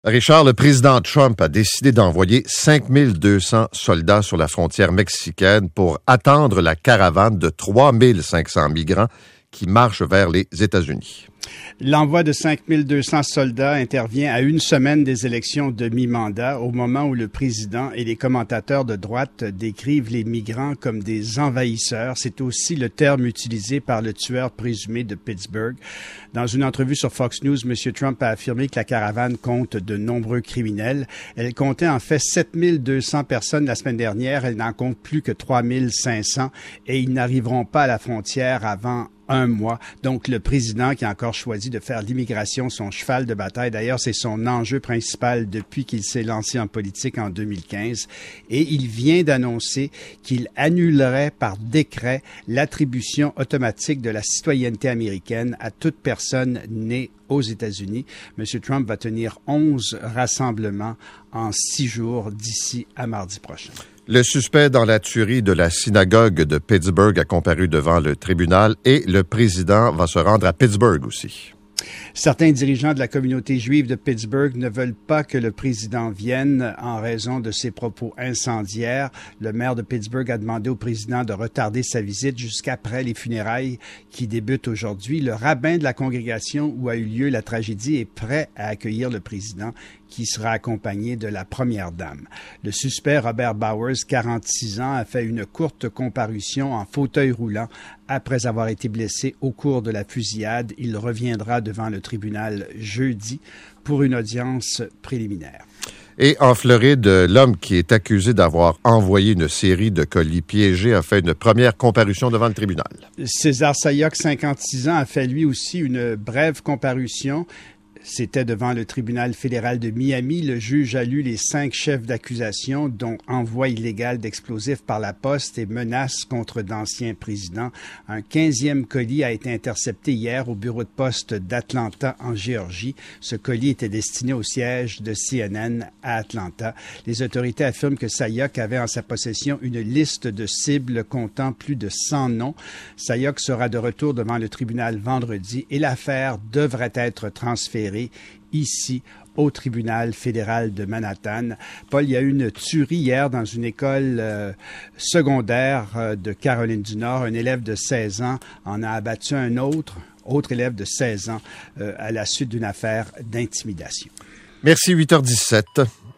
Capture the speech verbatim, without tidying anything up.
Richard, le président Trump a décidé d'envoyer cinq mille deux cents soldats sur la frontière mexicaine pour attendre la caravane de trois mille cinq cents migrants qui marchent vers les États-Unis. L'envoi de cinq mille deux cents soldats intervient à une semaine des élections de mi-mandat, au moment où le président et les commentateurs de droite décrivent les migrants comme des envahisseurs. C'est aussi le terme utilisé par le tueur présumé de Pittsburgh. Dans une entrevue sur Fox News, M. Trump a affirmé que la caravane compte de nombreux criminels. Elle comptait en fait sept mille deux cents personnes la semaine dernière. Elle n'en compte plus que trois mille cinq cents et ils n'arriveront pas à la frontière avant un mois. Donc, le président qui a encore choisi de faire l'immigration son cheval de bataille. D'ailleurs, c'est son enjeu principal depuis qu'il s'est lancé en politique en deux mille quinze. Et il vient d'annoncer qu'il annulerait par décret l'attribution automatique de la citoyenneté américaine à toute personne née aux États-Unis. M. Trump va tenir onze rassemblements en six jours d'ici à mardi prochain. Le suspect dans la tuerie de la synagogue de Pittsburgh a comparu devant le tribunal et le président va se rendre à Pittsburgh aussi. Certains dirigeants de la communauté juive de Pittsburgh ne veulent pas que le président vienne en raison de ses propos incendiaires. Le maire de Pittsburgh a demandé au président de retarder sa visite jusqu'après les funérailles qui débutent aujourd'hui. Le rabbin de la congrégation où a eu lieu la tragédie est prêt à accueillir le président, qui sera accompagné de la première dame. Le suspect Robert Bowers, quarante-six ans, a fait une courte comparution en fauteuil roulant après avoir été blessé au cours de la fusillade. Il reviendra devant le tribunal jeudi pour une audience préliminaire. Et en Floride, l'homme qui est accusé d'avoir envoyé une série de colis piégés a fait une première comparution devant le tribunal. César Sayoc, cinquante-six ans, a fait lui aussi une brève comparution. C'était devant le tribunal fédéral de Miami. Le juge a lu les cinq chefs d'accusation, dont envoi illégal d'explosifs par la poste et menaces contre d'anciens présidents. Un quinzième colis a été intercepté hier au bureau de poste d'Atlanta, en Géorgie. Ce colis était destiné au siège de C N N à Atlanta. Les autorités affirment que Sayoc avait en sa possession une liste de cibles comptant plus de cent noms. Sayoc sera de retour devant le tribunal vendredi et l'affaire devrait être transférée ici au tribunal fédéral de Manhattan. Paul, il y a eu une tuerie hier dans une école euh, secondaire euh, de Caroline du Nord. Un élève de seize ans en a abattu un autre, autre élève de seize ans, euh, à la suite d'une affaire d'intimidation. Merci, huit heures dix-sept.